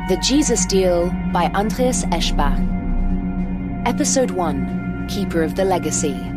The Jesus Deal by Andreas Eschbach. Episode 1, Keeper of the Legacy.